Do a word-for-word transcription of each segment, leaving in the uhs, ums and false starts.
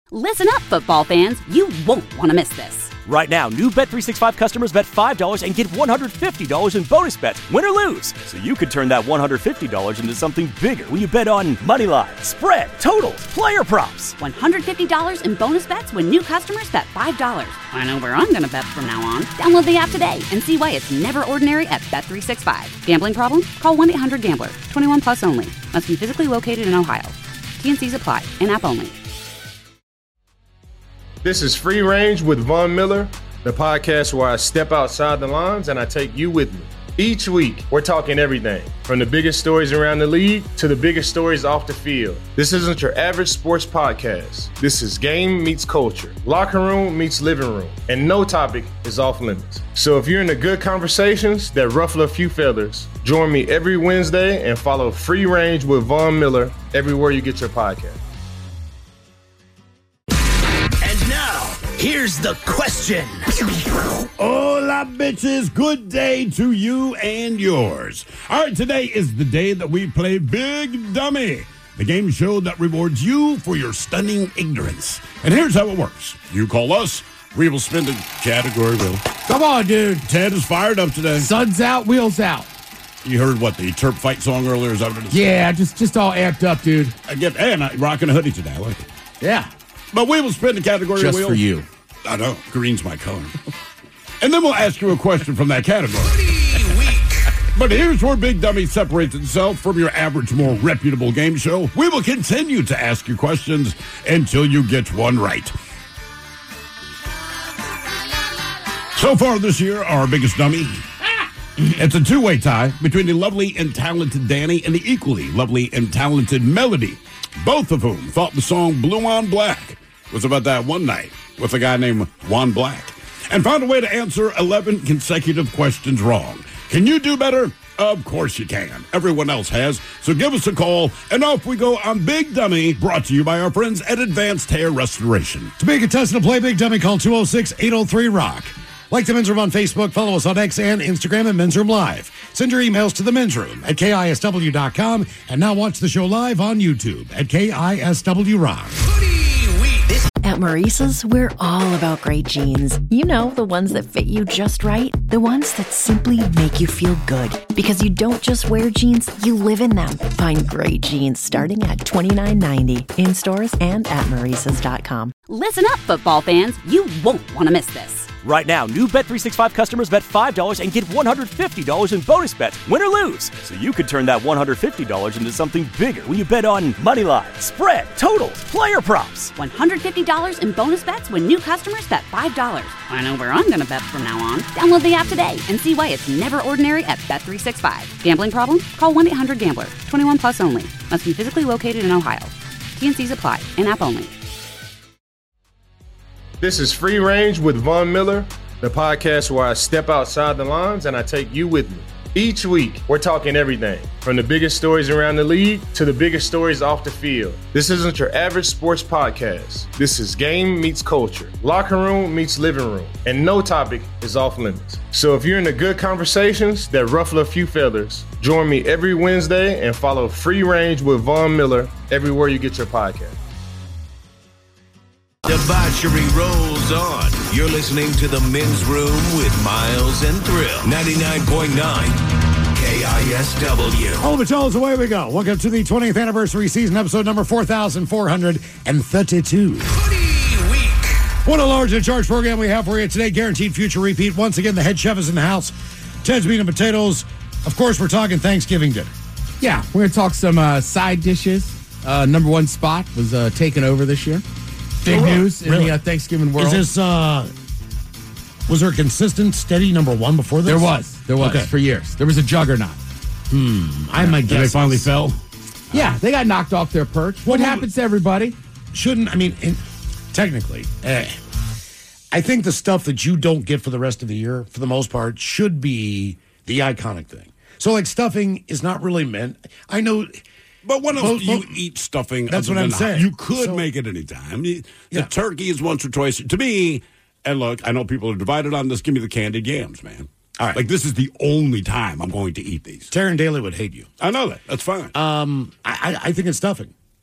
Listen up, football fans. You won't want to miss this. Right now, new Bet three sixty-five customers bet five dollars and get one hundred fifty dollars in bonus bets, win or lose. So you could turn that one hundred fifty dollars into something bigger when you bet on money line, spread, totals, player props. one hundred fifty dollars in bonus bets when new customers bet five dollars. I know where I'm going to bet from now on. Download the app today and see why it's never ordinary at Bet three sixty-five. Gambling problem? Call one eight hundred gambler. twenty-one plus only. Must be physically located in Ohio. T N Cs apply. In-app only. This is Free Range with Von Miller, the podcast where I step outside the lines and I take you with me. Each week, we're talking everything, from the biggest stories around the league to the biggest stories off the field. This isn't your average sports podcast. This is game meets culture, locker room meets living room, and no topic is off limits. So if you're into good conversations that ruffle a few feathers, join me every Wednesday and follow Free Range with Von Miller everywhere you get your podcast. Here's the question. Hola, bitches. Good day to you and yours. All right, today is the day that we play Big Dummy, the game show that rewards you for your stunning ignorance. And here's how it works. You call us, we will spin the category wheel. Come on, dude. Ted is fired up today. Sun's out, wheels out. You heard what, the Terp fight song earlier? Is that what it is? Yeah, just, just all amped up, dude. I get, hey, I'm rocking a hoodie today. I like it. Yeah. But we will spin the category Just wheel. for you. I know. Green's my color. And then we'll ask you a question from that category. But here's where Big Dummy separates itself from your average, more reputable game show. We will continue to ask you questions until you get one right. So far this year, our biggest dummy, it's a two-way tie between the lovely and talented Danny and the equally lovely and talented Melody, both of whom thought the song Blue on Black was about that one night with a guy named Juan Black, and found a way to answer eleven consecutive questions wrong. Can you do better? Of course you can. Everyone else has. So give us a call, and off we go on Big Dummy, brought to you by our friends at Advanced Hair Restoration. To be a contestant to play Big Dummy, call two oh six, eight oh three, rock. Like the Men's Room on Facebook, follow us on X and Instagram at Men's Room Live. Send your emails to the Men's Room at K I S W dot com, and now watch the show live on YouTube at K I S W Rock. At Maurice's, we're all about great jeans. You know, the ones that fit you just right. The ones that simply make you feel good. Because you don't just wear jeans, you live in them. Find great jeans starting at twenty-nine ninety in stores and at Maurice's dot com. Listen up, football fans. You won't want to miss this. Right now, new Bet three sixty-five customers bet five dollars and get one hundred fifty dollars in bonus bets, win or lose. So you could turn that one hundred fifty dollars into something bigger when you bet on money line, spread, totals, player props. one hundred fifty dollars in bonus bets when new customers bet five dollars. I know where I'm going to bet from now on. Download the app today and see why it's never ordinary at Bet three sixty-five. Gambling problem? Call one eight hundred gambler. twenty-one plus only. Must be physically located in Ohio. T N Cs apply. In-app only. This is Free Range with Von Miller, the podcast where I step outside the lines and I take you with me. Each week, we're talking everything, from the biggest stories around the league to the biggest stories off the field. This isn't your average sports podcast. This is game meets culture, locker room meets living room, and no topic is off limits. So if you're into good conversations that ruffle a few feathers, join me every Wednesday and follow Free Range with Von Miller everywhere you get your podcast. Debauchery rolls on. You're listening to The Men's Room with Miles and Thrill. ninety-nine point nine K I S W. All of it, y'all, away we go. Welcome to the twentieth anniversary season, episode number four thousand four hundred thirty-two. Hoodie Week. What a large and charged program we have for you today. Guaranteed future repeat. Once again, the head chef is in the house. Ted's Meat and Potatoes. Of course, we're talking Thanksgiving dinner. Yeah, we're going to talk some uh, side dishes. Uh, number one spot was uh, taken over this year. Big oh, news in really? the uh, Thanksgiving world. Is this, uh, was there a consistent, steady number one before this? There was. There was, okay. for years. There was a juggernaut. Hmm. I have my guess. Did they finally fell? Yeah, they got knocked off their perch. What Well, happens to everybody? Shouldn't, I mean, in, technically, eh, I think the stuff that you don't get for the rest of the year, for the most part, should be the iconic thing. So, like, stuffing is not really meant, I know... But when else Well, do you well, eat stuffing? that's other what I'm than saying. You could So- make it anytime. The Yeah. turkey is once or twice. To me, and look, I know people are divided on this. Give me the candied yams, man. All right. Like, this is the only time I'm going to eat these. Taryn Daly would hate you. I know that. That's fine. Um, I, I I think it's stuffing.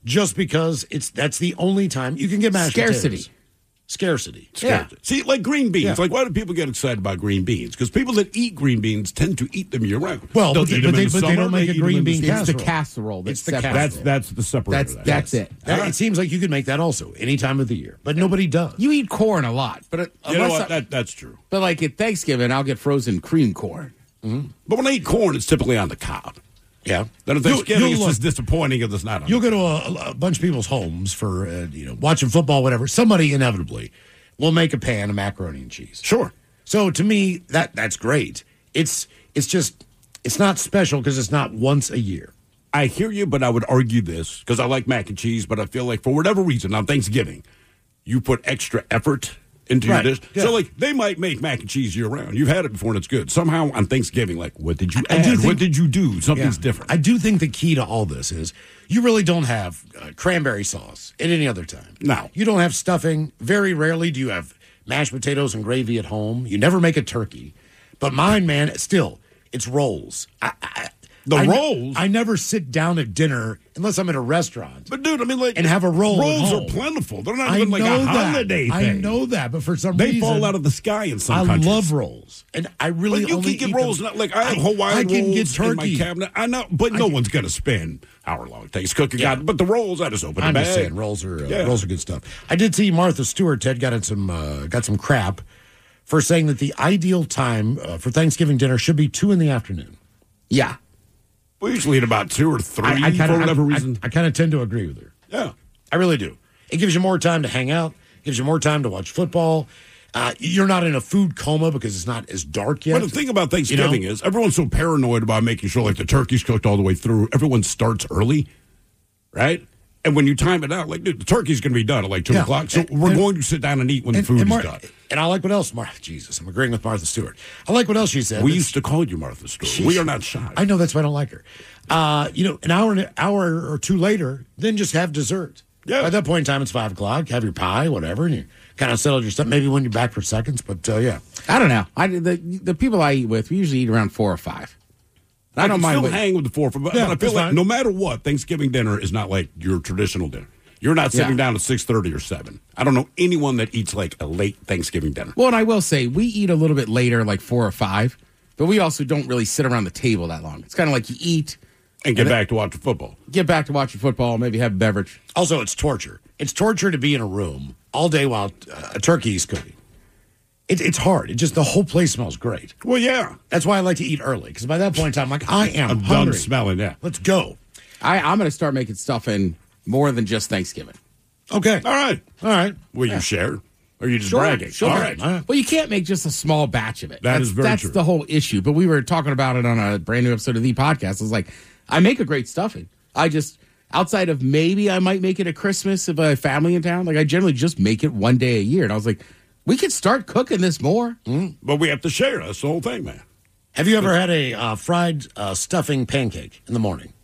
just because it's that's the only time you can get mashed Scarcity. potatoes. Scarcity. Scarcity. See, like green beans. Yeah. Like, why do people get excited about green beans? Because people that eat green beans tend to eat them year round. Well, They'll but they- eat them but in they- the but they summer, don't make a eat them green in the bean spring. It's the casserole. casserole. That's It's the separate. That's casserole. that's the separator. That's that's it. That- It seems like you could make that also any time of the year, but nobody does. You eat corn a lot, but it, You know unless what? I- That, that's true. but like at Thanksgiving, I'll get frozen cream corn. But when I eat corn, it's typically on the cob. Yeah. Then at You'll- Thanksgiving, you'll it's look- just disappointing if it's not on You'll the go to a, a bunch of people's homes for uh, you know watching football, whatever. Somebody inevitably will make a pan of macaroni and cheese. Sure. So to me, that that's great. It's it's just it's not special because it's not once a year. I hear you, but I would argue this because I like mac and cheese, but I feel like for whatever reason on Thanksgiving, you put extra effort into Right, your dish. yeah. So, like, they might make mac and cheese year round. You've had it before and it's good. Somehow on Thanksgiving, like, what did you I add? do think- what did you do? Something's Yeah. different. I do think the key to all this is you really don't have uh, cranberry sauce at any other time. No. You don't have stuffing. Very rarely do you have mashed potatoes and gravy at home. You never make a turkey. But mine, man, still, it's rolls. I, I, The I ne- rolls? I never sit down at dinner unless I'm at a restaurant. But, dude, I mean, like, And have a roll at rolls home. are plentiful. They're not I even like know a that. holiday I thing. know that, but for some They reason fall out of the sky in some I countries. love rolls, and I really But you only can get eat rolls. them- Not, like I have I- Hawaiian I can rolls get in my turkey. cabinet. I know, but no one's going to spend hour long things cooking. Yeah. God, but the rolls, I just open I'm the just bag. saying, rolls are uh, Yeah. rolls are good stuff. I did see Martha Stewart. Ted got in some uh, got some crap for saying that the ideal time uh, for Thanksgiving dinner should be two in the afternoon. Yeah. We usually eat about two or three I, I kinda, for whatever I, reason. I, I kind of tend to agree with her. yeah. I really do. It gives you more time to hang out. Gives you more time to watch football. Uh, you're not in a food coma because it's not as dark yet. But the thing about Thanksgiving You know? is everyone's so paranoid about making sure like the turkey's cooked all the way through. Everyone starts early, right? And when you time it out, like, dude, the turkey's going to be done at like two Yeah. o'clock. So And- we're and- going to sit down and eat when and, the food and Mar- is done. And I like what else, Martha. Jesus, I'm agreeing with Martha Stewart. I like what else she said. We That's- used to call you Martha Stewart. We are not shy. I know that's why I don't like her. Uh, you know, an hour an hour or two later, then just have dessert. Yeah. By that point in time, it's five o'clock. Have your pie, whatever, and you kind of settle your stuff. Maybe when you're back for seconds, but uh, yeah. I don't know. I the the people I eat with, we usually eat around four or five. I, I don't can mind. still waiting. hang with the four, but, but Yeah, I feel that's like fine. no matter what, Thanksgiving dinner is not like your traditional dinner. You're not sitting Yeah. down at six thirty or seven. I don't know anyone that eats like a late Thanksgiving dinner. Well, and I will say we eat a little bit later, like four or five, but we also don't really sit around the table that long. It's kind of like you eat, And get And back to watching football. get back to watching football, maybe have a beverage. Also, it's torture. It's torture to be in a room all day while uh, a turkey is cooking. It, it's hard. It just the whole place smells great. Well, yeah. That's why I like to eat early because by that point in time, I'm like, I am I'm hungry. done smelling, yeah. Let's go. I, I'm going to start making stuff in more than just Thanksgiving. Okay. All right. All right. Will you share? Or are you just Sure, bragging? sure. All right. All right. Well, you can't make just a small batch of it. That that's, is very That's true. the whole issue. But we were talking about it on a brand new episode of the podcast. I was like, I make a great stuffing. I just, outside of maybe I might make it at Christmas if I have family in town, like I generally just make it one day a year. And I was like, we could start cooking this more. But we have to share. That's the whole thing, man. Have you ever had a uh, fried uh, stuffing pancake in the morning?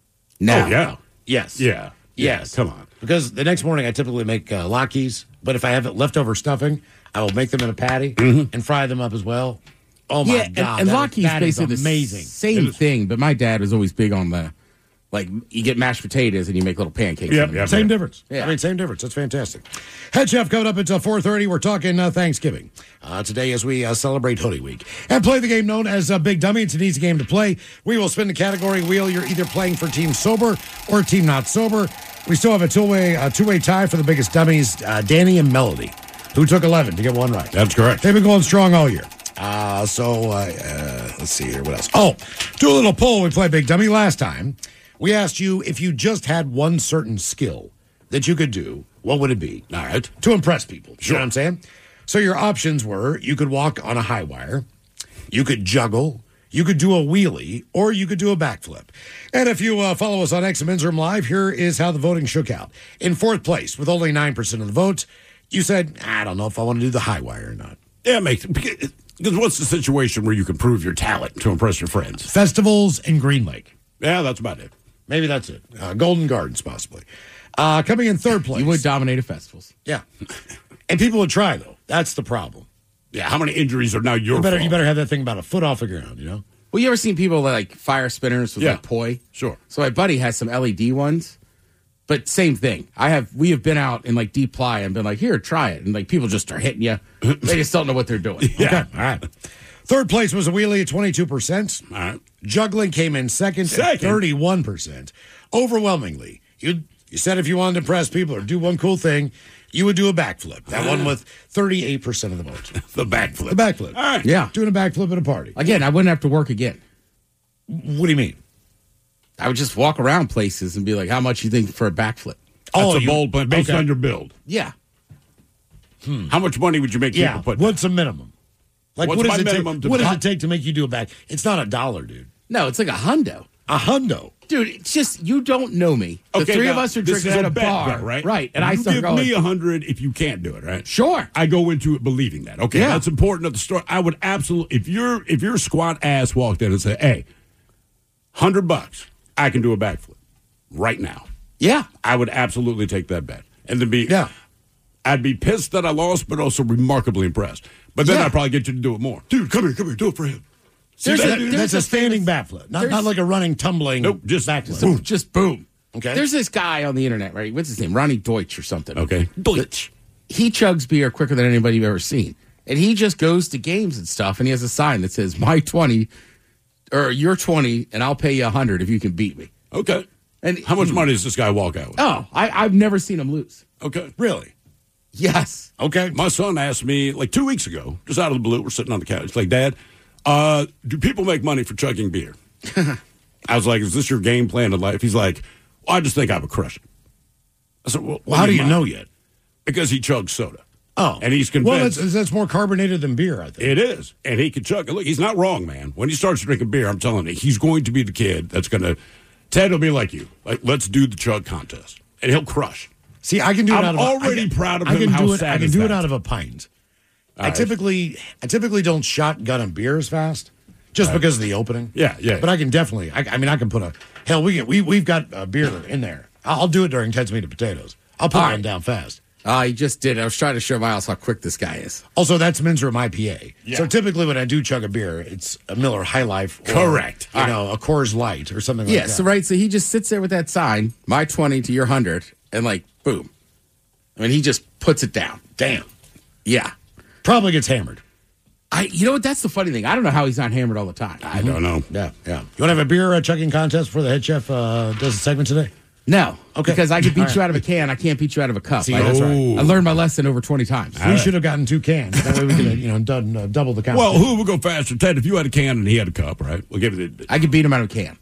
No. Oh, yeah. Yes. Yeah. Yes. Come on. Because the next morning I typically make uh, Lockies, but if I have leftover stuffing, I will make them in a patty and fry them up as well. Oh my Yeah, god! and, and that- Lockheed's that is basically amazing. the same thing, but my dad was always big on the, like, you get mashed potatoes and you make little pancakes. Yep, in them. yep. Same difference. Yeah. I mean, same difference. That's fantastic. Head Chef coming up until four thirty. We're talking uh, Thanksgiving uh, today as we uh, celebrate Hoodie Week and play the game known as uh, Big Dummy. It's an easy game to play. We will spin the category wheel. You're either playing for Team Sober or Team Not Sober. We still have a two-way uh, two-way tie for the biggest dummies, uh, Danny and Melody, who took eleven to get one right. That's correct. They've been going strong all year. Uh, so uh, uh, let's see here. What else? Oh, do a little poll. We played Big Dummy last time. We asked you if you just had one certain skill that you could do, what would it be? All right. To impress people. You Sure. know what I'm saying? So your options were you could walk on a high wire, you could juggle, you could do a wheelie, or you could do a backflip. And if you uh, follow us on X Men's Room Live, here is how the voting shook out. In fourth place, with only nine percent of the vote, you said, I don't know if I want to do the high wire or not. Yeah, it makes because because what's the situation where you can prove your talent to impress your friends? Festivals in Green Lake. Yeah, that's about it. Maybe that's it. Uh, Golden Gardens, possibly. Uh, coming in third place. You would dominate at festivals. Yeah. And people would try, though. That's the problem. Yeah, how many injuries are now your You better, fault? you better have that thing about a foot off the ground, you know? Well, you ever seen people that, like fire spinners with Yeah. like poi? Sure. So my buddy has some L E D ones, But same thing. I have we have been out in like deep ply and been like, here, try it. And like people just are hitting you. They just don't know what they're doing. Yeah. Okay. All right. Third place was a wheelie at twenty-two percent. All right. Juggling came in second, Second. at thirty-one percent. Overwhelmingly, you you said if you wanted to impress people or do one cool thing, you would do a backflip. That one with thirty-eight percent of the vote. The backflip. The backflip. All right. Yeah. Doing a backflip at a party. Again, I wouldn't have to work again. What do you mean? I would just walk around places and be like, how much you think for a backflip? That's Oh, a you- bold plan based okay. on your build. Yeah. How much money would you make Yeah. people put? What's the minimum? Like, What's what my does it minimum take? to What does buy? it take to make you do a back? It's not a dollar, dude. No, it's like a hundo. A hundo. Dude, it's just, you don't know me. The Okay, three of now, us are this drinking is at a bet, bar. though, right? Right. And you I start give going, me a hundred if you can't do it, right? sure. I go into it believing that. Okay, Yeah. that's important of the story. I would absolutely if your if your squat ass walked in and said, "Hey, hundred bucks, I can do a backflip right now." Yeah. I would absolutely take that bet, and then be Yeah. I'd be pissed that I lost, but also remarkably impressed. But then Yeah. I'd probably get you to do it more, dude. Come here, come here, do it for him. See There's that, a- dude? there's That's a standing famous- backflip, not, there's- not like a running, tumbling. Nope, just backflip. boom. Just boom. Okay. There's this guy on the internet, right? What's his name? Ronnie Deutsch or something. Okay, Deutsch. He chugs beer quicker than anybody you've ever seen. And he just goes to games and stuff, and he has a sign that says, my twenty, or you're twenty, and I'll pay you a hundred if you can beat me. Okay. And How much money does this guy walk out with? Oh, I, I've never seen him lose. Okay. Really? Yes. Okay. My son asked me like two weeks ago, just out of the blue, we're sitting on the couch. He's like, Dad, uh, do people make money for chugging beer? I was like, is this your game plan in life? He's like, well, I just think I would crush it. I said, well, Well, how do you mind? know yet? Because he chugs soda. Oh. And he's Well, convinced. that's, that's more carbonated than beer, I think. It is. And he can chug. Look, he's not wrong, man. When he starts drinking beer, I'm telling you, he's going to be the kid that's going to, Ted will be like you. Like, let's do the chug contest. And he'll crush. See, I can do it I'm out of a- already I can, proud of I him. can How do it. sad I can is do it that? out of a pint. I right. typically, I typically don't shotgun a beer as fast, just because of the opening. Yeah, yeah. But I can definitely. I, I mean, I can put a hell. We get, we we've got a beer in there. I'll, I'll do it during Ted's Meat and Potatoes. I'll put All one right. down fast. I just did. I was trying to show Miles how quick this guy is. Also, that's Men's Room I P A. Yeah. So typically, when I do chug a beer, it's a Miller High Life. Or, Correct. You know, a Coors Light or something like Yeah, that. so right, so he just sits there with that sign, my twenty to your one hundred, and like, boom. I mean, he just puts it down. Damn. Yeah. Probably gets hammered. I, you know what? That's the funny thing. I don't know how he's not hammered all the time. I don't know. Yeah, yeah. You want to have a beer uh, chugging contest before the head chef uh, does a segment today? No. Okay. Because I could beat All you right. out of a can. I can't beat you out of a cup. See, I, that's right. Oh. I learned my lesson over twenty times. We should have gotten two cans. That way we could have, you know, done uh, double the count. Well, who will go faster? Ted, if you had a can and he had a cup, right? We'll give it the. I could beat him out of a can.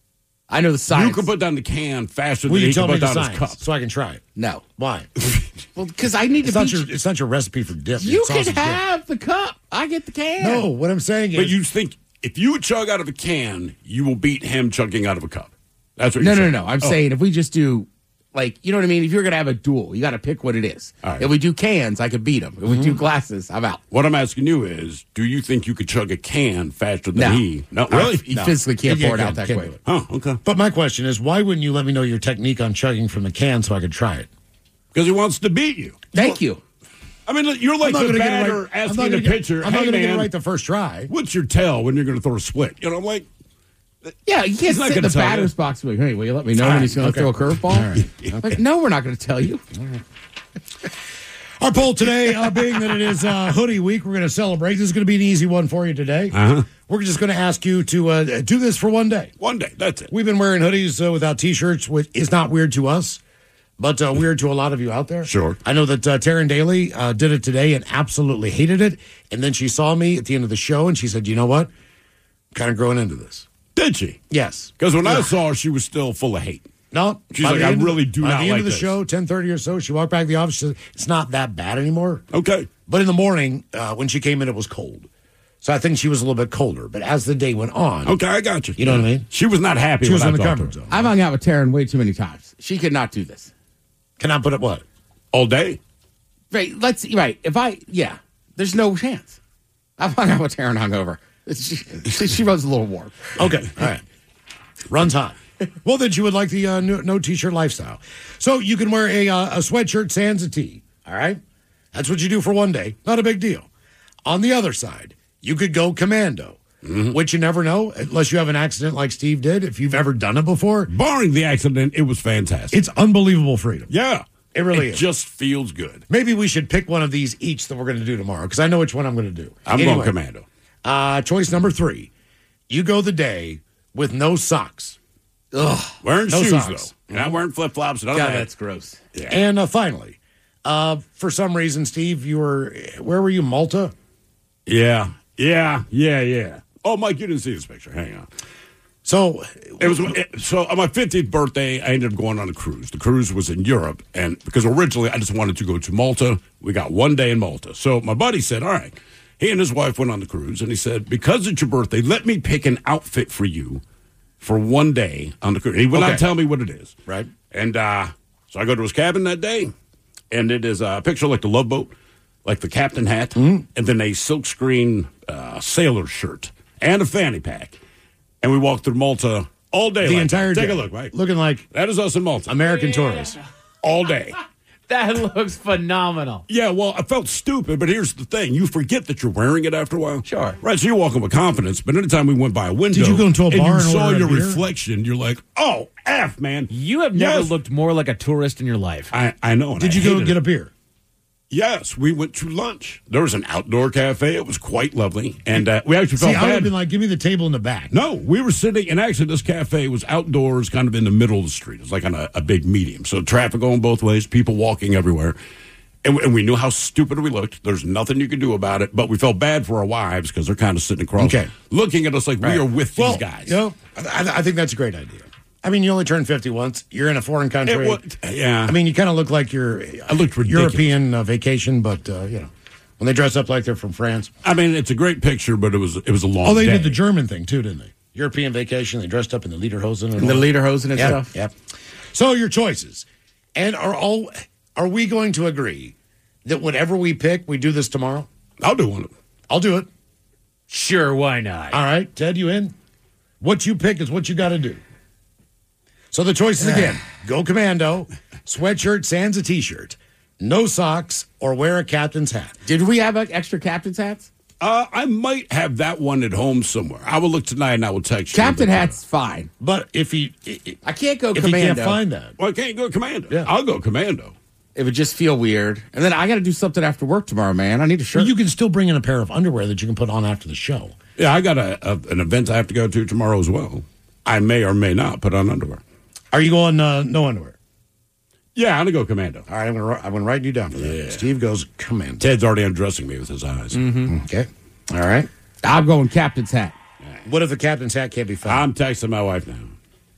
I know the science. You could put down the can faster Will than you he tell could me put the down his science cup. so I can try it? No. Why? Well, because I need It's to not beat your. you. It's not your recipe for dip. You It's can sausage dip. have the cup. I get the can. No, what I'm saying is. But you think if you chug out of a can, you will beat him chugging out of a cup. That's what No, you're no, saying. no, no. I'm Oh. saying if we just do, like, you know what I mean? If you're going to have a duel, you got to pick what it is. All right. If we do cans, I could beat him. If we do glasses, I'm out. What I'm asking you is, do you think you could chug a can faster than No. he? No, really? He No. physically can't Yeah, pour it yeah, out that can't quick. do it. Huh? Okay. But my question is, why wouldn't you let me know your technique on chugging from the can so I could try it? Because he wants to beat you. Thank you. I mean, look, you're like I'm not the gonna get it batter right- I'm asking not the gonna get- pitcher, I'm not "Hey going to get it man, right the first try. what's your tell when you're going to throw a split?" You know, I'm like, Yeah, you can't not sit in gonna the tell you. batter's box and be like, hey, will you let me know All when right, he's going to okay. throw a curveball? Like, no, we're not going to tell you. Our poll today, uh, being that it is uh, hoodie week, we're going to celebrate. This is going to be an easy one for you today. Uh-huh. We're just going to ask you to uh, do this for one day. one day, that's it. We've been wearing hoodies uh, without T-shirts, which is not weird to us, but uh, weird to a lot of you out there. Sure. I know that uh, Taryn Daly uh, did it today and absolutely hated it. And then she saw me at the end of the show and she said, you know what? I'm kind of growing into this. Did she? Yes. Because when I Yeah. saw her, she was still full of hate. No. She's by like, the I end of really the- do by not the end like of the this. show, ten thirty or so, she walked back to the office. She said, it's not that bad anymore. Okay. But in the morning, uh, when she came in, it was cold. So I think she was a little bit colder. But as the day went on, Okay, I got you. You know what I mean? She was not happy she was when in I the talked to comfort her. zone. I've hung out with Taryn way too many times. She could not do this. Can I put it what? All day? Right, let's, right, if I, yeah, there's no chance. I've hung out with Taryn hungover. She, she, she runs a little warm. Okay. All right. Runs hot. Well, then you would like the uh, no, no T-shirt lifestyle. So you can wear a, uh, a sweatshirt sans a tee. All right? That's what you do for one day. Not a big deal. On the other side, you could go commando. Mm-hmm. which you never know unless you have an accident like Steve did. If you've ever done it before, Barring the accident, it was fantastic. it's unbelievable freedom. yeah. It really it is. just feels good. Maybe we should pick one of these each that we're going to do tomorrow because I know which one I'm going to do. I'm Anyway, going commando. Uh, choice number three. You go the day with no socks. Wearing No shoes, socks. though. You're not wearing flip flops. God, that's gross. Yeah. And uh, finally, uh, for some reason, Steve, you were, where were you, Malta? Yeah. Yeah. Yeah. Yeah. Oh, Mike, you didn't see this picture. Hang on. So, It was it, so on my fiftieth birthday. I ended up going on a cruise. The cruise was in Europe, and because originally I just wanted to go to Malta. We got one day in Malta. So my buddy said, "All right." He and his wife went on the cruise, and he said, "Because it's your birthday, let me pick an outfit for you for one day on the cruise." He would Okay. not tell me what it is. Right. And uh, so I go to his cabin that day, and it is a picture like the Love Boat, like the captain hat, Mm-hmm. and then a silkscreen uh, sailor shirt and a fanny pack. And we walked through Malta all day. the like entire that. day. Take a look, Mike. Looking like That is us in Malta. American tourists. all day. That looks phenomenal. Yeah, well, I felt stupid, but here's the thing. You forget that you're wearing it after a while. Sure. Right, so you're walking with confidence, but anytime we went by a window Did you go into a and bar you and saw order a your beer? reflection, you're like, oh, F, man. You have never Yes. looked more like a tourist in your life. I, I know. and Did I you go hated get it. a beer? Yes, we went to lunch. There was an outdoor cafe. It was quite lovely. And uh, we actually See, felt I would have bad. been like, give me the table in the back. No, we were sitting, and actually, this cafe was outdoors, kind of in the middle of the street. It was like on a, a big medium. So traffic going both ways, people walking everywhere. And, and we knew how stupid we looked. There's nothing you could do about it, but we felt bad for our wives because they're kind of sitting across, Okay. looking at us like we are with Well, these guys. You know, I, I think that's a great idea. I mean, you only turn fifty once. You're in a foreign country. It wa- yeah. I mean, you kind of look like you're I looked ridiculous. European uh, vacation, but, uh, you know, when they dress up like they're from France. I mean, it's a great picture, but it was it was a long Oh, they day. did the German thing, too, didn't they? European vacation. They dressed up in the lederhosen. And And the all. lederhosen and Yep, stuff. Yep. So your choices. And are all are we going to agree that whatever we pick, we do this tomorrow? I'll do one of them. I'll do it. Sure, why not? All right, Ted, you in? What you pick is what you got to do. So the choices again: go commando, sweatshirt, sans a t-shirt, no socks, or wear a captain's hat. Did we have uh, extra captain's hats? Uh, I might have that one at home somewhere. I will look tonight and I will text you. Captain But, uh, hat's fine. But if he, I can't go if commando. he can't find that, Well, I can't go commando. Yeah. I'll go commando. It would just feel weird. And then I got to do something after work tomorrow, man. I need a shirt. well, you can still bring in a pair of underwear that you can put on after the show. Yeah, I got a, a an event I have to go to tomorrow as well. I may or may not put on underwear. Are you going uh, no underwear? Yeah, I'm gonna go commando. All right, I'm going to I'm going to write you down for that. Yeah. Steve goes commando. Ted's already undressing me with his eyes. Okay. All right. I'm going captain's hat. What if the captain's hat can't be found? I'm texting my wife now.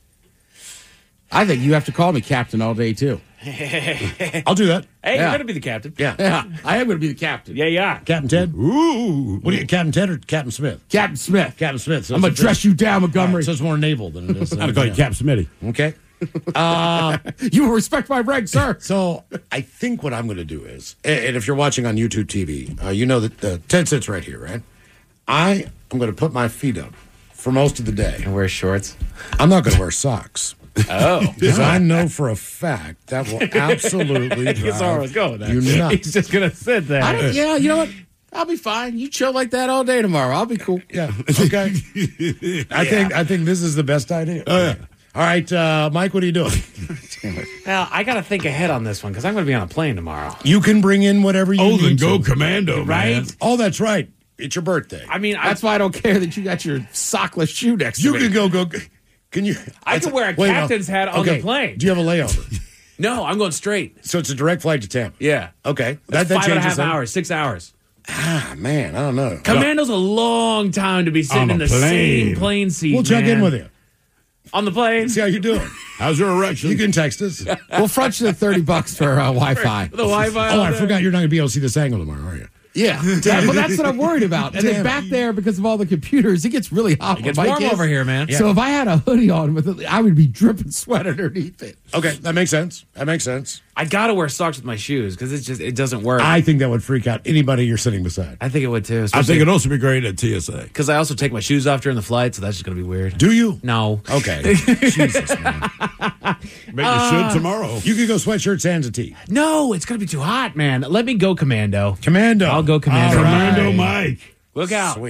I think you have to call me captain all day, too. I'll do that. Yeah. Hey, you're going to be the captain. Yeah. Yeah, I am going to be the captain. Yeah, yeah. Captain Ted. Ooh, What are you, Captain Ted or Captain Smith? Captain Smith. Captain Smith. So I'm going it's to a- dress you down, All Montgomery. right, so it's more naval than it is. I'm gonna call you Cap Smitty. Okay. You will respect my rank, sir. So I think what I'm going to do is, and if you're watching on YouTube T V, uh, you know that uh, Ted sits right here, right? I am going to put my feet up for most of the day. And wear shorts. I'm not going to wear socks. Oh. Because I know for a fact that will absolutely That's where I drive was going with that. you nuts. He's just going to sit there. I don't, yeah, you know what? I'll be fine. You chill like that all day tomorrow. I'll be cool. Yeah. Okay. I think I think this is the best idea. Oh yeah. All right, uh, Mike. What are you doing? Now, I got to think ahead on this one because I'm going to be on a plane tomorrow. You can bring in whatever you Oh, need then go to. commando, Right? man. Oh, that's right. It's your birthday. I mean, That's why I don't care that you got your sockless shoe next you to me. can go go. Can you? I can wear a Wait, no. captain's hat on Okay. the plane. Do you have a layover? I, no, I'm going straight. So it's a direct flight to Tampa. Yeah. Okay. That's that five and a changes half things. hours, six hours. Ah, man, I don't know. Commando's a long time to be sitting On a in the plane. same plane seat. We'll check man. in with you. On the plane. See how you're doing. How's your erection? You can text us. We'll front you the thirty bucks for uh, Wi-Fi. The Wi-Fi. Oh, on I there. forgot you're not going to be able to see this angle tomorrow, are you? Yeah. yeah, well, that's what I'm worried about. And Damn then it. back there, because of all the computers, it gets really hot. It gets where Mike warm is. over here, man. So if I had a hoodie on with it, I would be dripping sweat underneath it. Okay, that makes sense. That makes sense. I got to wear socks with my shoes because it's just, it doesn't work. I think that would freak out anybody you're sitting beside. I think it would too. I think it'd also be great at T S A. because I also take my shoes off during the flight, so that's just going to be weird. Do you? No. Okay. Jesus, man. Maybe you should tomorrow. You could go sweatshirt, sans a tee. No, it's going to be too hot, man. Let me go commando. Commando. I'll go commando. All right. Commando Mike. Look out. Sweet.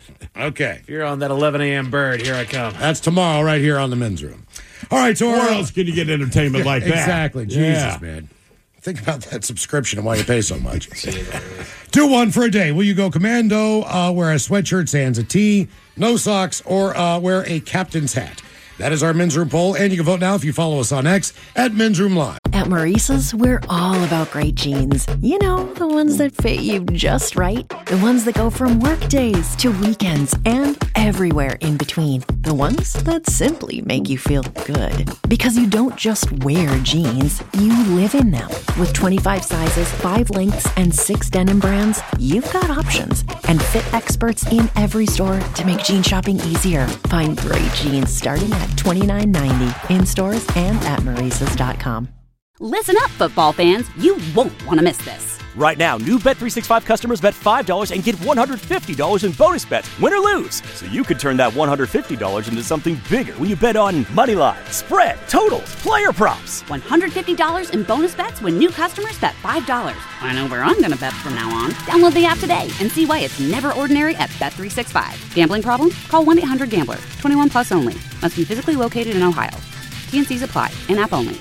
Okay. If you're on that eleven a.m. bird, here I come. That's tomorrow right here on the men's room. All right, so Where our- else can you get entertainment like that? Exactly. Jesus, Yeah. man. Think about that subscription and why you pay so much. Do one for a day. Will you go commando, uh, wear a sweatshirt, sans a tee, no socks, or uh, wear a captain's hat? That is our men's room poll, and you can vote now if you follow us on X at Men's Room Live. At Maurice's, we're all about great jeans. You know, the ones that fit you just right. The ones that go from work days to weekends and everywhere in between. The ones that simply make you feel good. Because you don't just wear jeans, you live in them. With twenty-five sizes, five lengths, and six denim brands, you've got options. And fit experts in every store to make jean shopping easier. Find great jeans starting at twenty-nine ninety in stores and at Maurices dot com. Listen up, football fans. You won't want to miss this. Right now, new Bet three sixty-five customers bet five dollars and get one hundred fifty dollars in bonus bets, win or lose. So you could turn that one hundred fifty dollars into something bigger when you bet on money line, spread, totals, player props. one hundred fifty dollars in bonus bets when new customers bet five dollars. I know where I'm going to bet from now on. Download the app today and see why it's never ordinary at Bet three sixty-five. Gambling problem? Call one eight hundred gambler. twenty-one plus only. Must be physically located in Ohio. T and C's apply. In-app only.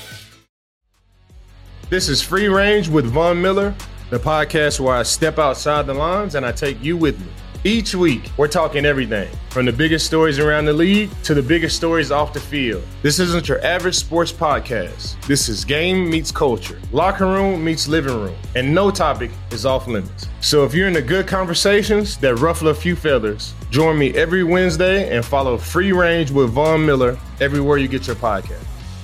This is Free Range with Von Miller, the podcast where I step outside the lines and I take you with me. Each week, we're talking everything from the biggest stories around the league to the biggest stories off the field. This isn't your average sports podcast. This is game meets culture, locker room meets living room, and no topic is off limits. So if you're into good conversations that ruffle a few feathers, join me every Wednesday and follow Free Range with Von Miller everywhere you get your podcast.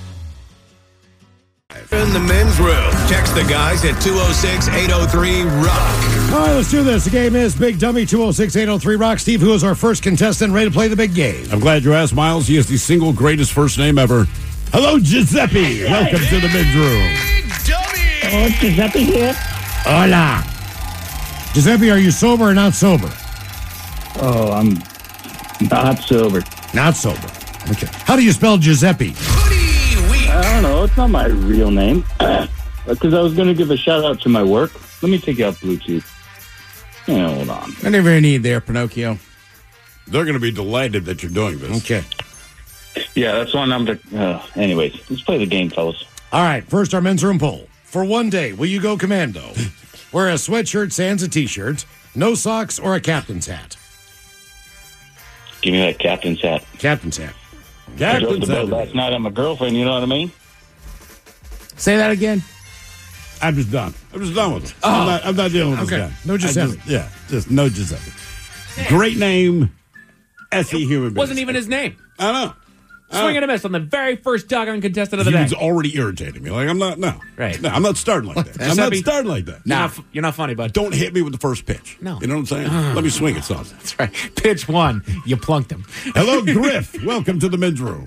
In the men's room, text the guys at two oh six, eight oh three, rock. All right, let's do this. The game is Big Dummy two oh six, eight oh three Rock. Steve, who is our first contestant, ready to play the big game? I'm glad you asked, Miles. He is the single greatest first name ever. Hello, Giuseppe. Welcome to the men's room. Oh, Giuseppe here. Hola. Giuseppe, are you sober or not sober? Oh, I'm not sober. Not sober. Okay. How do you spell Giuseppe? I don't know. It's not my real name. Because I was going to give a shout out to my work. Let me take you out Bluetooth. Yeah, hold on. Whatever you need there, Pinocchio. They're going to be delighted that you're doing this. Okay. Yeah, that's one I'm. Uh, anyways, let's play the game, fellas. All right, first our men's room poll. For one day, will you go commando? Wear a sweatshirt, sans a t-shirt, no socks, or a captain's hat? Give me that captain's hat. Captain's hat. Captain's hat. hat. Last night, I'm my girlfriend. You know what I mean? Say that again. I'm just done. I'm just done with it. Oh. I'm, not, I'm not dealing with Okay. this guy. No Giuseppe. I Just, yeah, just no Giuseppe. Great name. S E human being. Wasn't even his name. I know. Swing and a miss on the very first doggone contestant of the He day. was already irritating me. Like, I'm not, no. Right. No, I'm not starting like that. I'm not Giuseppe- starting like that. You're, not, f- you're not funny, bud. Don't hit me with the first pitch. No. You know what I'm saying? Let me swing it, son. That's right. Pitch one. You plunked him. Hello, Griff. Welcome to the men's room.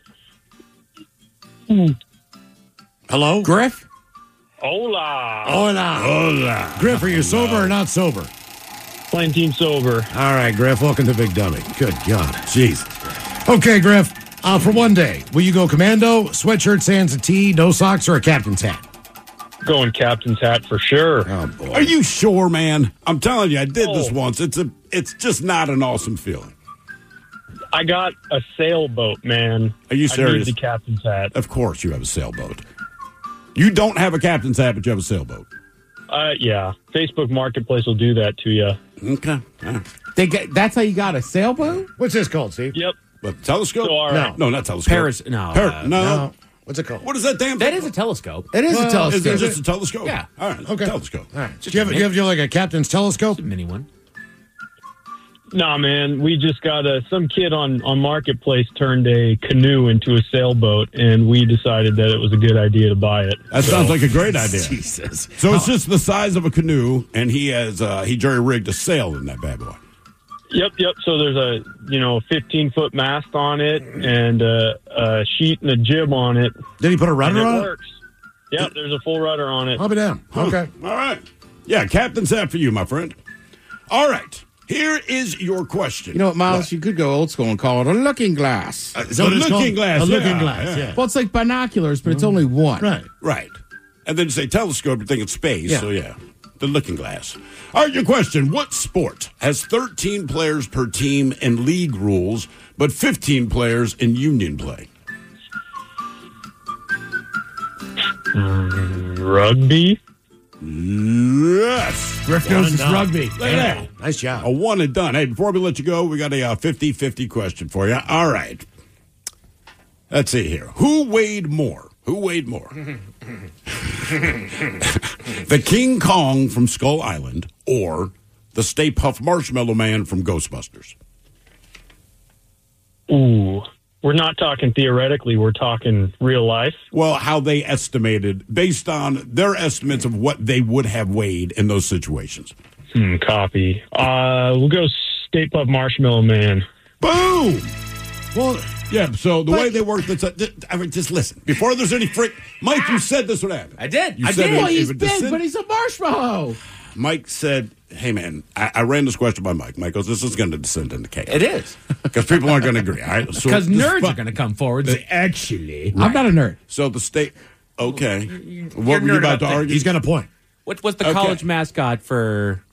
Hello? Griff? Hola. Hola. Hola. Griff, are you sober or not sober? Playing team sober. All right, Griff, welcome to Big Dummy. Good God. Jesus. Okay, Griff, uh, for one day, will you go commando, sweatshirt, sans a tee, no socks, or a captain's hat? Going captain's hat for sure. Oh, boy. Are you sure, man? I'm telling you, I did this Oh. once. It's a, it's just not an awesome feeling. I got a sailboat, man. Are you serious? I need the captain's hat. Of course you have a sailboat. You don't have a captain's hat, but you have a sailboat. Uh, yeah. Facebook Marketplace will do that to you. Okay. All right. They get, that's how you got a sailboat? What's this called, Steve? Yep. But telescope? So, all right. No, not telescope. Paris. No. Par- uh, no. No. What's it called? What is that damn That thing? is a telescope. It is Well, a telescope. Is it Is just it? a telescope? Yeah. All right. Okay. Telescope. All right. Do you, have, do, you have, do you have like a captain's telescope? A mini one. Nah, man. We just got a, some kid on, on Marketplace turned a canoe into a sailboat, and we decided that it was a good idea to buy it. That sounds like a great idea. Jesus. So it's just the size of a canoe, and he has uh, he jury rigged a sail in that bad boy. Yep, yep. So there's a, you know, fifteen foot mast on it and a, a sheet and a jib on it. Did he put a And rudder it on it? works. Yep, there's a full rudder on it. I'll be down. Okay. All right. Yeah, captain's hat for you, my friend. All right. Here is your question. You know what, Miles? You could go old school and call it a looking glass. Is A that what it's looking called? glass, A looking yeah, glass, yeah. yeah. Well, it's like binoculars, but it's only one. Right. Right. And then you say telescope, you think it's space. Yeah. So, yeah. the Looking Glass. All right, your question. What sport has thirteen players per team in league rules, but fifteen players in union play? Mm, rugby? Yes. Griff knows it's rugby. Look at that. Nice job. A one and done. Hey, before we let you go, we got a uh, fifty-fifty question for you. All right. Let's see here. Who weighed more? Who weighed more? The King Kong from Skull Island or the Stay Puft Marshmallow Man from Ghostbusters? Ooh. We're not talking theoretically. We're talking real life. Well, how they estimated, based on their estimates of what they would have weighed in those situations. Hmm, copy. Uh, we'll go Stay Puft Marshmallow Man. Boom! Well, yeah, so the but, way they work, that's a, I mean, just listen. Before there's any freak, Mike, you said this would happen. I did. You I said did. it- Well, it he's would big, descend- but he's a marshmallow. Mike said, hey, man, I, I ran this question by Mike. Mike goes, this is going to descend into chaos. It is. Because people aren't going to agree. All right? Because So this- nerds but- are going to come forward and say, actually. I'm not a nerd. So the state, okay. You're What were you nerd about about to things. argue? he's got a point. What was the Okay. college mascot for...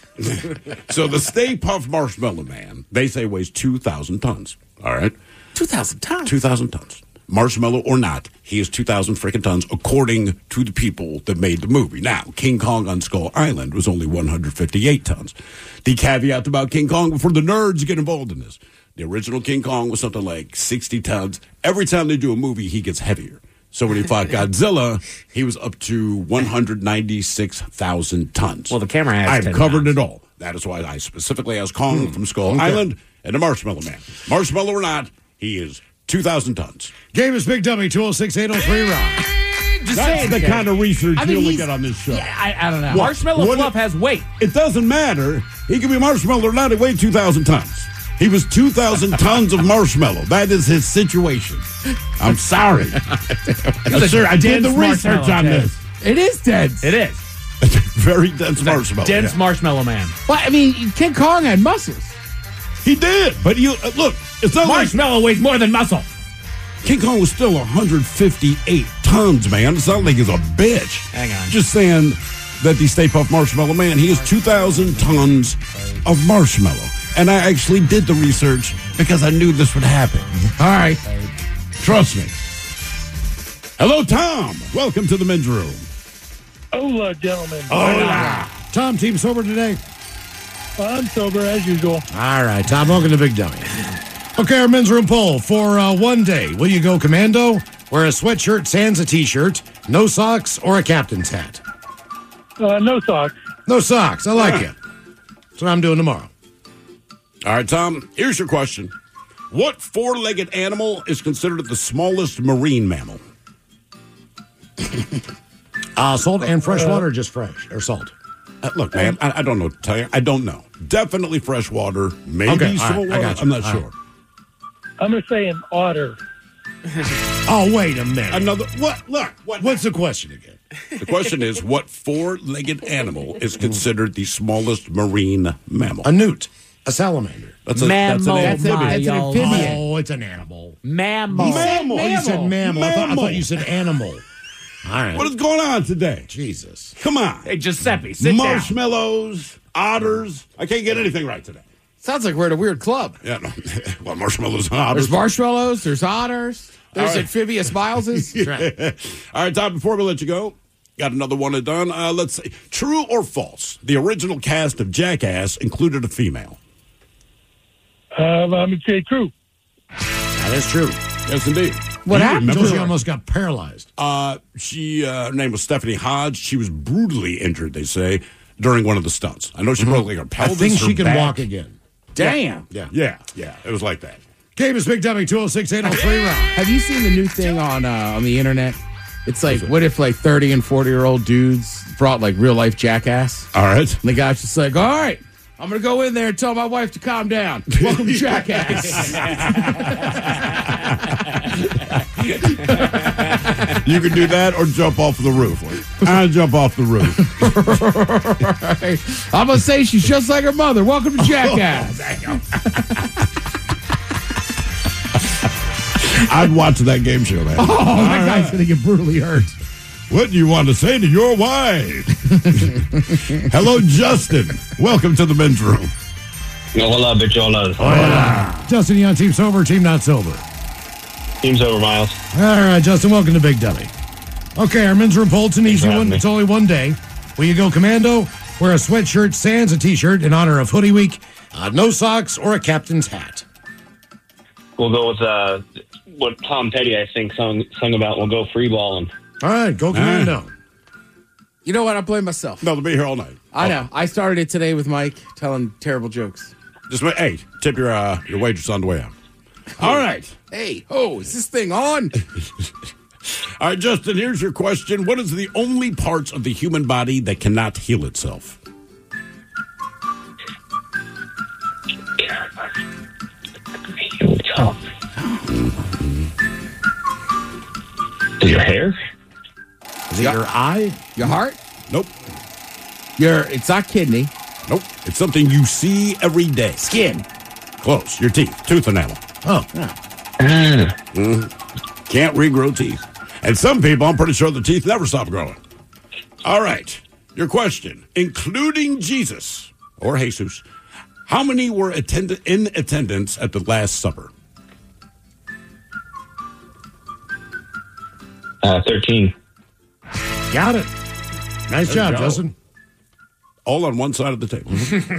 So the Stay Puft Marshmallow Man, they say weighs two thousand tons. All right? two thousand tons? two thousand tons. Marshmallow or not, he is two thousand freaking tons according to the people that made the movie. Now, King Kong on Skull Island was only one hundred fifty-eight tons. The caveat about King Kong before the nerds get involved in this. The original King Kong was something like sixty tons. Every time they do a movie, he gets heavier. So when he fought Godzilla, he was up to one hundred ninety-six thousand tons. Well, the camera has I've ten covered pounds. it all. That is why I specifically asked Kong from Skull Island and the Marshmallow Man. Marshmallow or not, he is two thousand tons. Game is Big Dummy, two oh six, eight oh three, Rock. Just That's saying, the Jay. kind of research I mean, you only he's- get on this show. Yeah, I, I don't know. Marshmallow What- Fluff has weight. It doesn't matter. He can be marshmallow or not. He weighed two thousand tons. He was two thousand tons of marshmallow. That is his situation. I'm sorry. I'm sure I did the dense research marshmallow, on Jay. this. It is dense. It is. Very dense marshmallow. Dense yeah. Marshmallow Man. Well, I mean, King Kong had muscles. He did, but you uh, look. It's not like Marshmallow weighs more than muscle. King Kong was still one hundred fifty-eight tons, man. It's not like he's a bitch. Hang on. Just saying that the Stay Puft Marshmallow Man, he is two thousand tons of marshmallow. And I actually did the research because I knew this would happen. All right. Trust me. Hello, Tom. Welcome to the men's room. Hola, gentlemen. Hola. Tom, team sober today? I'm sober as usual. All right, Tom, welcome to Big Dummy. Okay, our men's room poll. For uh, one day, will you go commando, wear a sweatshirt sans a t-shirt, no socks, or a captain's hat? Uh, no socks. No socks. I like it. That's what I'm doing tomorrow. All right, Tom, here's your question. What four-legged animal is considered the smallest marine mammal? Uh, salt and fresh water, or just fresh, or salt? Uh, look, man, I, I don't know. Tell you, I don't know. Definitely fresh water. Maybe Okay, all salt right, I water. got you. I'm not All sure. right. I'm going to say an otter. Oh, wait a minute. Another what? Look, what? What's the question again? The question is, what four-legged animal is considered the smallest marine mammal? A newt. A salamander. That's, a, that's an Mammal. That's, a, amphibian. that's an Y'all. amphibian. Oh, it's an animal. Mammal. Mammal. Oh, you said mammal. I, thought, I Mammal. thought you said animal. All right. What is going on today? Jesus. Come on. Hey, Giuseppe, sit down. Marshmallows, otters. I can't get anything right today. Sounds like we're at a weird club. Yeah, no. Well, marshmallows and otters. There's marshmallows. There's otters. There's All right. amphibious Mileses. That's right. All right, Tom, before we let you go, got another one and done. Uh, let's see. True or false? The original cast of Jackass included a female. Uh, I'm going to say true. That is true. Yes, indeed. What You happened? remember She her? almost got paralyzed. Uh, she, uh, her name was Stephanie Hodge. She was brutally injured, they say, during one of the stunts. I know she broke like her I pelvis. think she her can back. walk again. Damn. Yeah. Yeah, yeah, it was like that. Game is Big Dummy, two oh six, eight oh three, Rock. Have you seen the new thing on uh, on the internet? It's like, what if like thirty and forty year old dudes brought like real life Jackass? All right. And the guy's just like, all right, I'm going to go in there and tell my wife to calm down. Welcome to Jackass. You can do that or jump off the roof. I jump off the roof. I'm going to say she's just like her mother. Welcome to Jackass. I'd watch that game show, man. Oh, that guy's going to get brutally hurt. What do you want to say to your wife? Hello, Justin. Welcome to the men's room. Hola, bicholas. Hola. Justin, you on team sober or team not sober? Team sober, Miles. All right, Justin, welcome to Big Dummy. Okay, our men's room poll, it's an easy one. Me. It's only one day. Will you go commando, wear a sweatshirt, sans a t-shirt in honor of Hoodie Week, uh, no socks, or a captain's hat? We'll go with uh, what Tom Petty, I think, sung, sung about. We'll go free balling. All right, go commando. Right. You know what? I blame myself. No, they'll be here all night. I oh. know. I started it today with Mike telling terrible jokes. Just wait. Hey, tip your uh, your waitress on the way out. All right. Hey, oh, is this thing on? All right, Justin, here's your question. What is the only parts of the human body that cannot heal itself? Heal itself. Your hair? Is it your eye? Your heart? Nope. Your, it's not kidney. Nope. It's something you see every day. Skin. Close. Your teeth. Tooth enamel. Oh. Yeah. Mm. Can't regrow teeth. And some people, I'm pretty sure the teeth never stop growing. All right. Your question. Including Jesus or Jesus, how many were attend- in attendance at the Last Supper? Uh, thirteen. Got it. Nice There job, you go. Justin. All on one side of the table.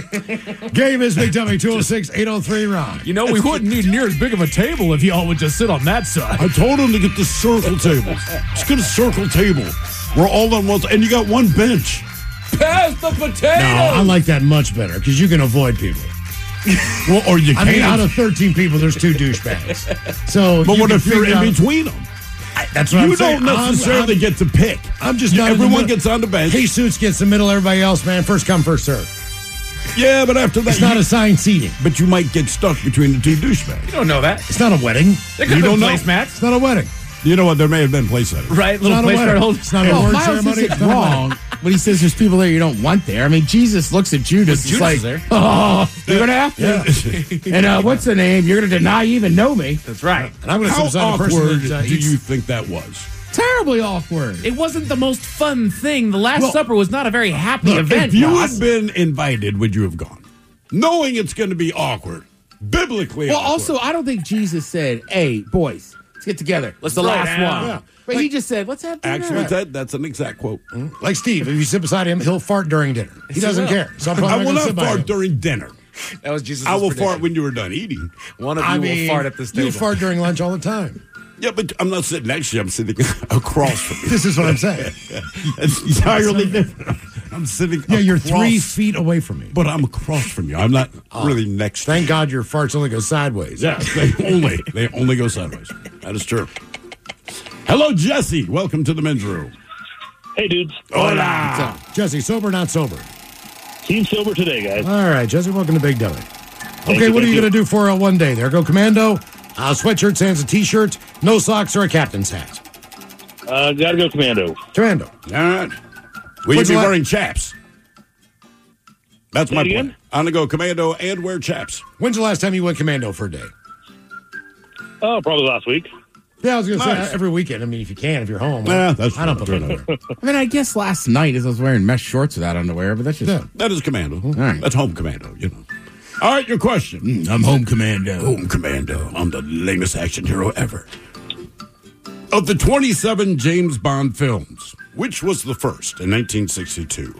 Game is Big Dummy, two oh six, eight oh three, Rock. You know, we wouldn't need near as big of a table if y'all would just sit on that side. I told him to get the circle table. Just get a circle table. We're all on one side. And you got one bench. Pass the potato. No, I like that much better because you can avoid people. Well, or you I can't. mean, out of thirteen people, there's two douchebags. So, but you what can if you're figure in out- between them? I, that's what You I'm saying. don't necessarily I'm, get to pick. I'm just You- not in the everyone middle. gets on the bench. Jesus gets the middle. Everybody else, man, first come, first serve. Yeah, but after that, It's not you- assigned seating. But you might get stuck between the two douchebags. You don't know that. It's not a wedding. There You could don't be know. placemats. It's not a wedding. You know what? There may have been place settings. Right, It's little not a place wedding. card holders. It's not a Well, word Miles ceremony. isn't It's not a wedding. wrong when he says there's people there you don't want there. I mean, Jesus looks at Judas. Judas It's like, is there. oh, you're going to have to. And uh, what's the name? You're going to deny you even know me. That's right. And I'm going to How sit beside a person awkward that uh, do eats- you think that was? Terribly awkward. It wasn't the most fun thing. The Last Well, Supper was not a very happy Look, event. if you Ross. had been invited, would you have gone? Knowing it's going to be awkward. Biblically Well, awkward. also, I don't think Jesus said, hey, boys, let's get together. Let's the throw last down. one. Yeah. But Like- he just said, let's have dinner. Actually, that, that's an exact quote. Like Steve, if you sit beside him, he'll fart during dinner. He doesn't will. care. So I'm probably I not will gonna not sit by fart him. during dinner. That was Jesus' I will prediction. fart when you were done eating. One of you I mean, will fart at this table. you fart during lunch all the time. Yeah, but I'm not sitting next to you. I'm sitting across from you. This is what I'm saying. It's entirely different. I'm sitting Yeah, you're across, three feet away from me. but I'm across from you. I'm not really next to Thank God your farts only go sideways. you. Yeah, they only, they only go sideways. That is true. Hello, Jesse. Welcome to the men's room. Hey, dudes. Hola. Jesse, sober or not sober? Team sober today, guys. All right, Jesse, welcome to Big Dummy. Okay, you, what are thank you you. going to do for uh, one day there? Go commando, uh, sweatshirt, sans a t-shirt, no socks, or a captain's hat? Uh, gotta go commando. Commando. All right. Will What's you be the la- wearing chaps? That's Say my it plan. again? I'm going to go commando and wear chaps. When's the last time you went commando for a day? Oh, probably last week. Yeah, I was going to Nice. say uh, every weekend. I mean, if you can, if you're home. Yeah, that's I don't true. put it over. I mean, I guess last night as I was wearing mesh shorts without underwear, but that's just... Yeah. That is commando. right. That's home commando, you know. All right, your question. I'm home commando. Home commando. I'm the lamest action hero ever. Of the twenty-seven James Bond films, which was the first in nineteen sixty-two?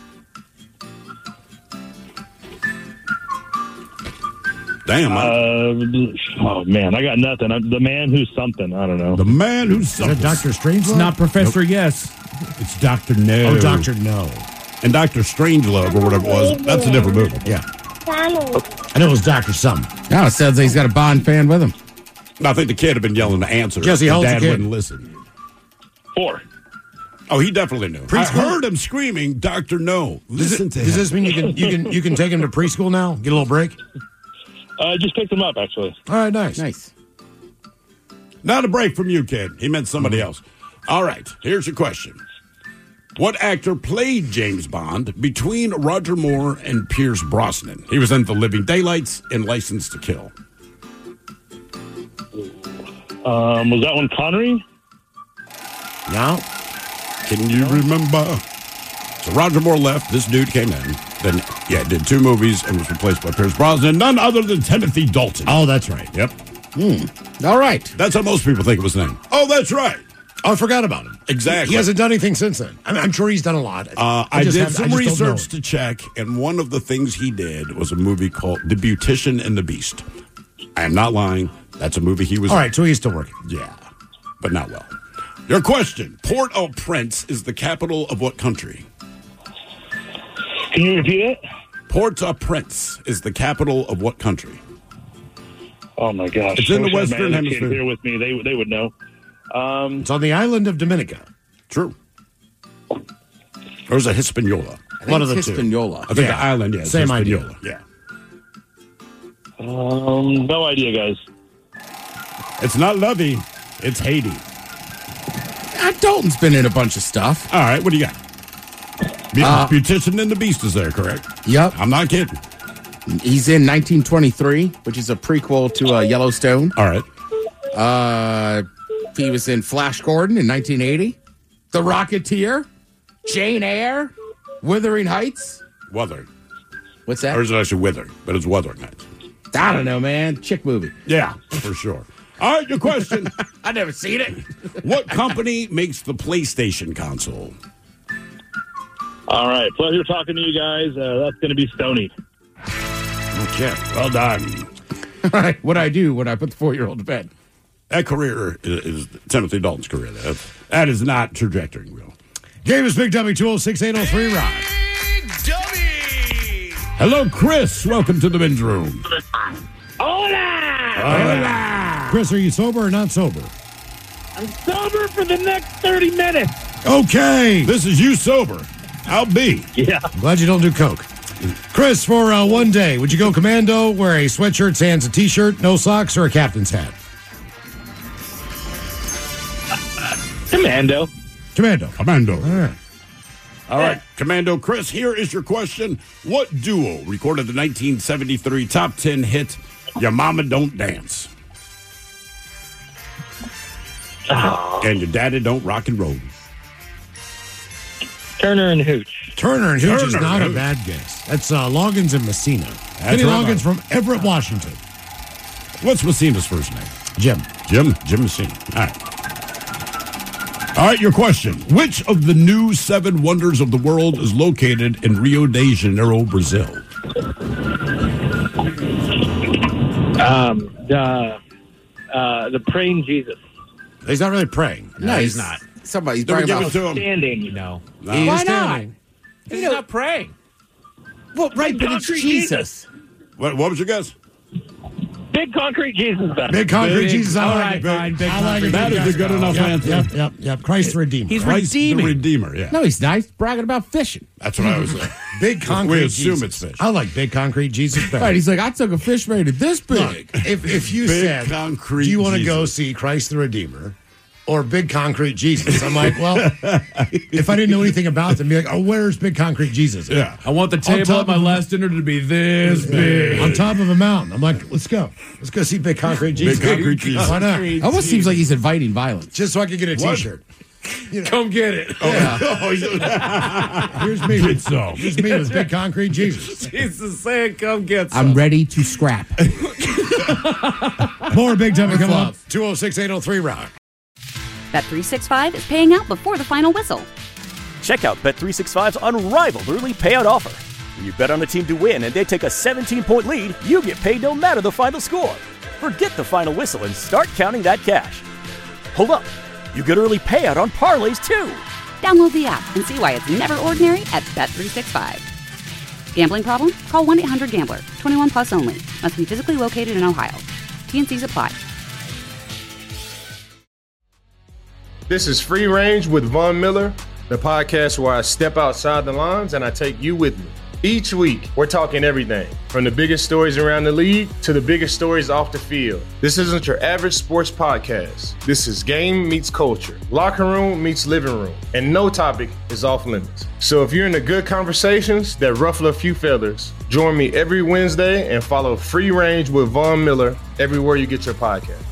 Damn. I- Uh, oh, man, I got nothing. I'm the man who's something. I don't know. the man who's Is that Doctor Strangelove? It's not Professor Yes. It's Doctor No. Oh, Doctor No. And Doctor Strangelove, or whatever it was, that's a different movie. Yeah. I know it was Doctor Something. Now it sounds like he's got a Bond fan with him. I think the kid had been yelling the answer. Jesse, how old's the Dad kid? wouldn't listen. Four. Oh, he definitely knew. I Preschool? heard him screaming, Doctor No. Does, Listen it, to does him. this mean you can you can you can take him to preschool now? Get a little break. I uh, just picked them up, actually. All right, nice. Nice. Not a break from you, kid. He meant somebody else. All right, here's your question. What actor played James Bond between Roger Moore and Pierce Brosnan? He was in The Living Daylights and License to Kill. Um, was that one Connery? No. Can you remember? So Roger Moore left. This dude came in. Then, yeah, did two movies and was replaced by Pierce Brosnan. None other than Timothy Dalton. Oh, that's right. Yep. Hmm. All right. That's how most people think of his name. Oh, that's right. Oh, I forgot about him. Exactly. He hasn't done anything since then. I mean, I'm sure he's done a lot. Uh, I, just did have- some I just don't know research him. to check, and one of the things he did was a movie called The Beautician and the Beast. I am not lying. That's a movie he was All in. right, so he's still working. Yeah, but not well. Your question. Port-au-Prince is the capital of what country? Can you repeat it? Port-au-Prince is the capital of what country? Oh, my gosh. It's in I the wish I had Western my other kid Hemisphere. here with me. They, they would know. Um, It's on the island of Dominica. True. Or is it Hispaniola? One of the two. Hispaniola. I think Yeah. the island, yeah. it's Same Hispaniola. idea. Yeah. um, no idea, guys. It's not Lovey. It's Haiti. Uh, Dalton's been in a bunch of stuff. All right, what do you got? Be- Uh, Beautician and the Beast is there, correct? Yep. I'm not kidding. He's in nineteen twenty-three, which is a prequel to uh, Yellowstone. All right. Uh, he was in Flash Gordon in nineteen eighty. The Rocketeer. Jane Eyre. Wuthering Heights. Wuthering. What's that? Or is it actually Withering? But it's Wuthering Heights. I don't know, man. Chick movie. Yeah, for sure. All right, your question. I never seen it. What company makes the PlayStation console? All right. Pleasure talking to you guys. Uh, that's going to be Sony. Okay, well done. All right. What I do when I put the four-year-old to bed? That career is, is Timothy Dalton's career. That, that is not trajectory wheel. Game is Big W, two oh six, eight oh three, Rock. Hello, Chris. Welcome to the men's room. Hola! Hola. Chris, are you sober or not sober? I'm sober for the next thirty minutes. Okay. This is you sober. I'll be. Yeah. Glad you don't do coke. Chris, for uh, one day, would you go commando, wear a sweatshirt, sans a t-shirt, no socks, or a captain's hat? Commando. Commando. Commando. All right. All right, Commando Chris, here is your question. What duo recorded the nineteen seventy-three top ten hit, Your Mama Don't Dance? Oh. And Your Daddy Don't Rock and Roll. Turner and Hooch. Turner and Hooch is Turner not and a bad guess. That's uh, Loggins and Messina. Kenny right. Loggins from Everett, Washington. What's Messina's first name? Jim. Jim? Jim Messina. All right. All right, your question. Which of the new seven wonders of the world is located in Rio de Janeiro, Brazil? Um, the, uh, the praying Jesus. He's not really praying. No, he's not. Somebody's Don't bragging give about it to him. Standing. No. No. He is Why not? standing. He's not praying. Well, right, but it's Concrete Jesus. What, what was your guess? Big concrete Jesus. Better. Big concrete Big- Jesus. I all like right, it. fine, big I like it. That is a good enough yep, answer. Yep, yep, yep. Christ the Redeemer. He's Christ redeeming. the Redeemer, yeah. No, he's nice. Bragging about fishing. That's what I was saying. Big concrete We assume Jesus. it's fish. I like big concrete Jesus better. Right, he's like, I took a fish rated this big. Look, if, if you Big said, concrete do you want to Jesus. go see Christ the Redeemer or Big Concrete Jesus? I'm like, well, if I didn't know anything about them, be like, oh, where's Big Concrete Jesus? Yeah. I want the table top at my of- last dinner to be this On big. top of a mountain. I'm like, let's go. Let's go see Big Concrete Jesus. Concrete Jesus. Why not? It almost seems like he's inviting violence. Just so I could get a What? T-shirt. Come get it. Here's me. Get some. Here's me with Big Concrete Jesus. Jesus saying, come get some. I'm ready to scrap. More Big Time coming up. love. two oh six, eight oh three, Rock. Bet three sixty-five is paying out before the final whistle. Check out Bet three sixty-five's unrivaled early payout offer. When you bet on a team to win and they take a seventeen-point lead, you get paid no matter the final score. Forget the final whistle and start counting that cash. Hold up. You get early payout on parlays, too. Download the app and see why it's never ordinary at Bet three sixty-five. Gambling problem? Call one eight hundred gambler. twenty-one plus only. Must be physically located in Ohio. T N Cs apply. This is Free Range with Von Miller, the podcast where I step outside the lines and I take you with me. Each week, we're talking everything from the biggest stories around the league to the biggest stories off the field. This isn't your average sports podcast. This is game meets culture, locker room meets living room, and no topic is off limits. So if you're into good conversations that ruffle a few feathers, join me every Wednesday and follow Free Range with Von Miller everywhere you get your podcast.